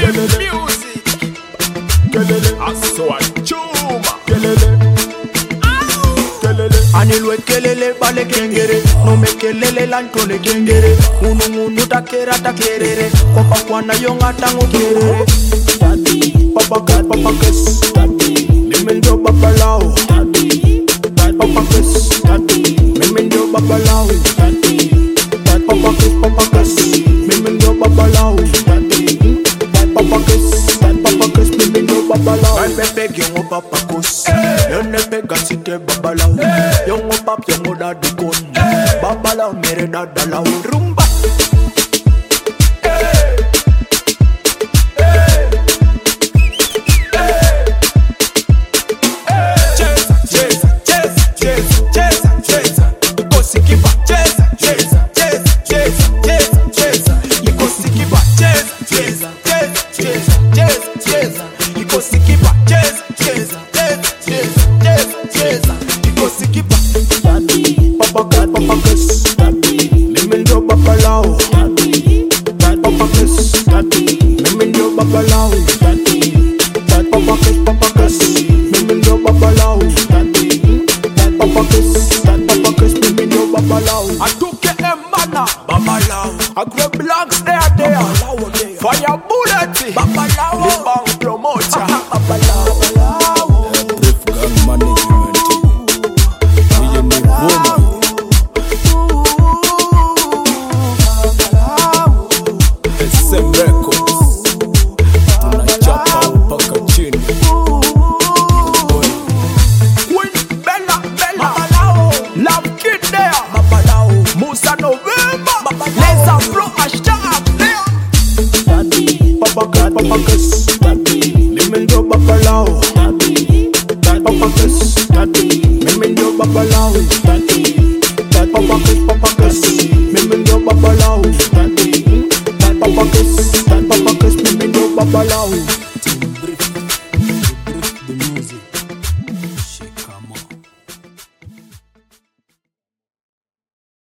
Music. Aswad Chuma. Anilwe kelele bale kengere, no me kelele lantole kengere. Munu takera takerere, kopa kwana yonga tango kerere. Papa kes, mimendo babalao. Papa kes, mimendo babalao. Papa kes, mimendo babalao. Papa kes, mimendo babalao. Ay bebe gengo papa kos, yo ne pega site babalao. Yongo pap yongo dadi kon, babalao mere dadalao. Rumba. I grab blocks there. Fire bullet. The bank promoter. Brief gang management. We need woman. SM Records. Tunachapa mpaka chini. Queen Bella. Love Kid there. Musa November. Let's Afro hashtag there. Papa kes, mimendo babalao.